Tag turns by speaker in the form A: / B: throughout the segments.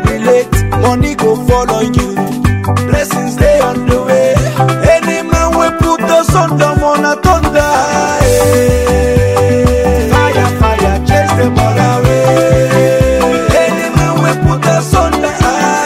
A: relate, money go follow you. Blessings stay on the way. Any man we put us on the moon a thunder. Fire, fire, chase them all away. Any man we put us on the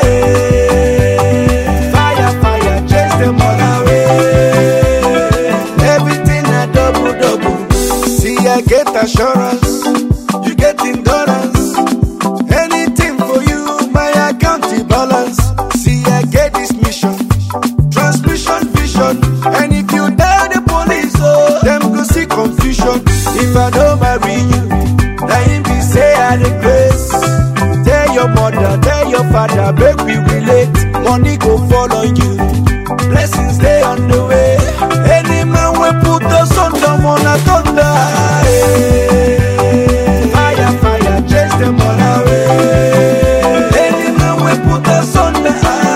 A: fire, fire, chase them all away. Everything a double, double. See, I get assurance, you get endurance. Anything for you, my account balance. See, I get this mission, transmission vision. And if you tell the police, oh, them go see confusion. If I don't marry you, now him be say I the grace. Tell your mother, tell your father, make we relate. Money go follow you, blessings stay on the way. Any man we put us on the moon a thunder. Fire, fire, chase them all away. Any man we put us on the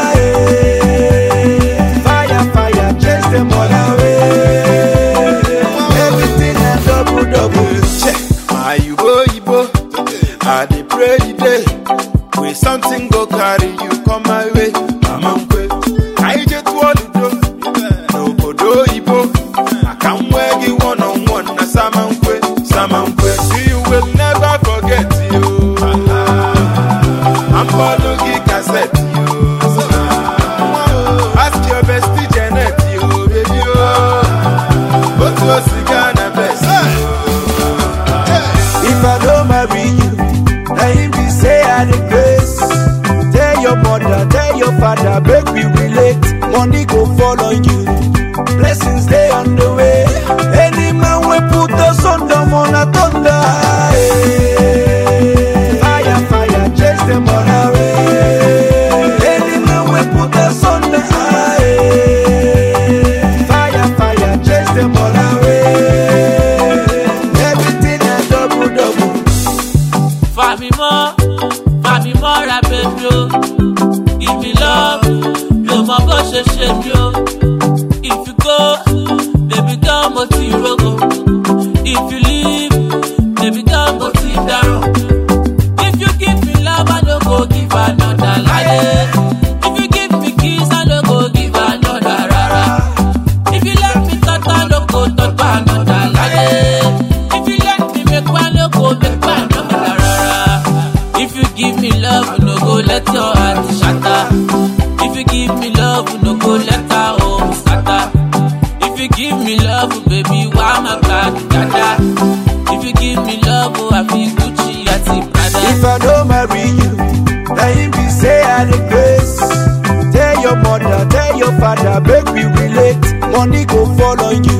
A: fire, fire, chase them all away. Everything a double, double.
B: Check my Igbo, I dey pray the day. When something go carry you come my way. Amankwe, I just want to do. No bodo Igbo, I can't wear you one on one. Na Samankwe, Samankwe, see you will never forget you. I'm Bologi cassette you. Ask your bestie Janet you, baby oh. But what's the Ghana best?
A: If I don't marry you, now him be say I the grace. Tell your mother, tell your father, make we relate. Money go follow you, blessings stay on the way. Any man we put us on the moon a thunder. Fire, fire, chase them all away. Any man we put us on the fire, fire, chase them all away. Everything a double, double.
C: Fami more, baby, oh. Give me love, no more go shame you. If you go, baby, come on to your go. If you leave, baby, come on to your. If you give me love, I don't go give another lie. If you give me kiss, I don't go give another rara. If you let me touch, I don't go touch another lie. If you let me make one, I don't go make one another rara. If you give me love, no go let your heart shatter. If you give me love, no go let our home scatter. If you give me love, baby, why my God, dada? If you give me love, oh, I feel Gucci, I see Prada.
A: If I don't marry you, now him be say I the grace. Tell your mother, tell your father, make we relate. Money go follow you,